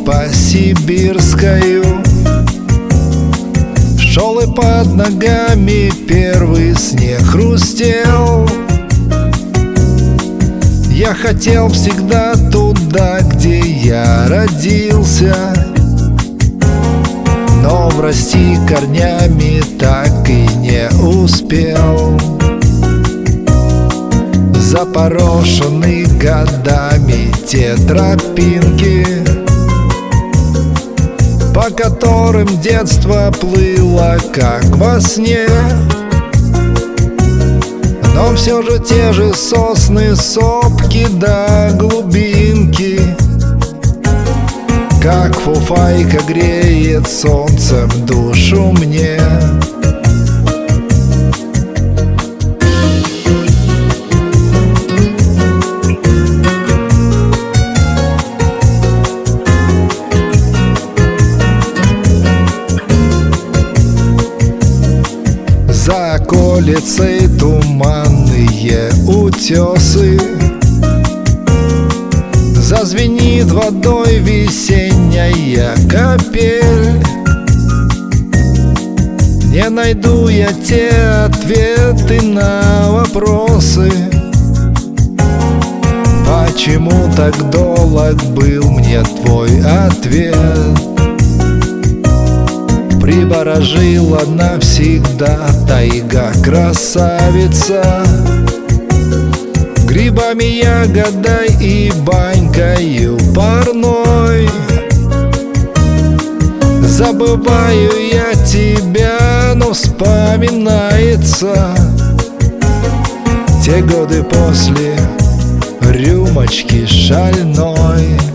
по сибирскую. Шел и под ногами первый снег хрустел. Я хотел всегда туда, где я родился, но врасти корнями так и не успел. Запорошены годами те тропинки, по которым детство плыло, как во сне. Но все же те же сосны, сопки да глубинки, как фуфайка греет солнцем душу мне. За околицей туманные утесы, зазвенит водой весенняя капель. Не найду я те ответы на вопросы, почему так долг был мне твой ответ. Приворожила навсегда тайга красавица, грибами, ягодой и банькою парной. Забываю я тебя, но вспоминается те годы после рюмочки шальной.